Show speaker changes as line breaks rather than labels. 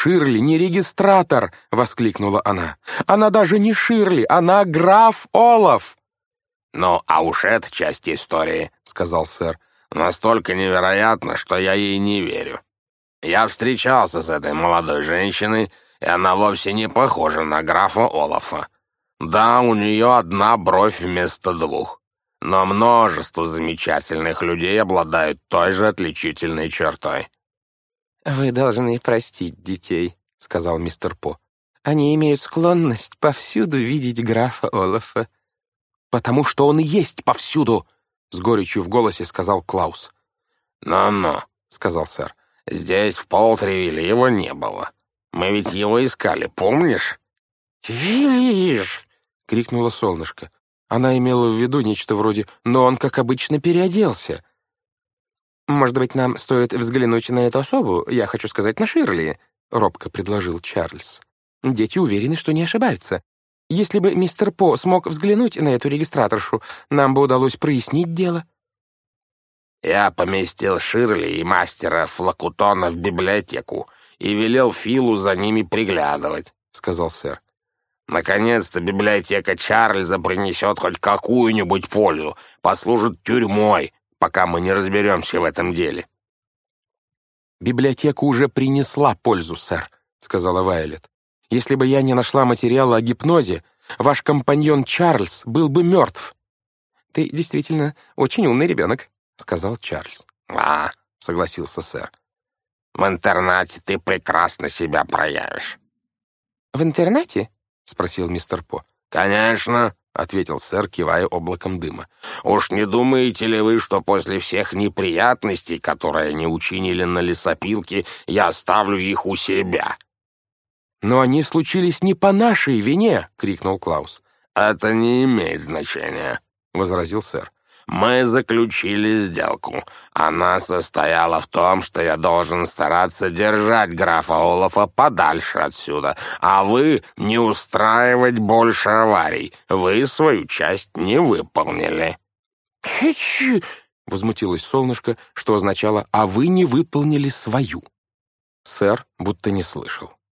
Ширли не регистратор!» — воскликнула она. «Она даже не Ширли, она граф Олаф!»
«Ну, а уж эта часть истории, — сказал сэр, — настолько невероятна, что я ей не верю. Я встречался с этой молодой женщиной, и она вовсе не похожа на графа Олафа. Да, у нее одна бровь вместо двух, но множество замечательных людей обладают той же отличительной чертой».
«Вы должны простить детей», — сказал мистер По. «Они имеют склонность повсюду видеть графа Олафа». «Потому что он и есть повсюду», — с горечью в голосе сказал Клаус.
«Ну-ну», — сказал сэр, — «здесь в Полтривилле его не было. Мы ведь его искали, помнишь?»
«Видишь!» — крикнуло солнышко. Она имела в виду нечто вроде «но он, как обычно, переоделся». «Может быть, нам стоит взглянуть на эту особу? Я хочу сказать, на Ширли», — робко предложил Чарльз. «Дети уверены, что не ошибаются. Если бы мистер По смог взглянуть на эту регистраторшу, нам бы удалось прояснить дело».
«Я поместил Ширли и мастера Флакутона в библиотеку и велел Филу за ними приглядывать», — сказал сэр. «Наконец-то библиотека Чарльза принесет хоть какую-нибудь пользу, послужит тюрьмой, пока мы не разберемся в этом деле».
«Библиотека уже принесла пользу, сэр», — сказала Вайолет. «Если бы я не нашла материала о гипнозе, ваш компаньон Чарльз был бы мертв». «Ты действительно очень умный ребенок», — сказал Чарльз.
«А», — согласился сэр, — «в интернате ты прекрасно себя проявишь».
«В интернате?» — спросил мистер По.
«Конечно», — ответил сэр, кивая облаком дыма. «Уж не думаете ли вы, что после всех неприятностей, которые они учинили на лесопилке, я оставлю их у себя?»
«Но они случились не по нашей вине!» — крикнул Клаус.
«Это не имеет значения», — возразил сэр. «Мы заключили сделку. Она состояла в том, что я должен стараться держать графа Олафа подальше отсюда, а вы не устраивать больше аварий. Вы свою часть не выполнили».
«Хичи!» — возмутилось солнышко, что означало «а вы не выполнили свою». Сэр будто не слышал.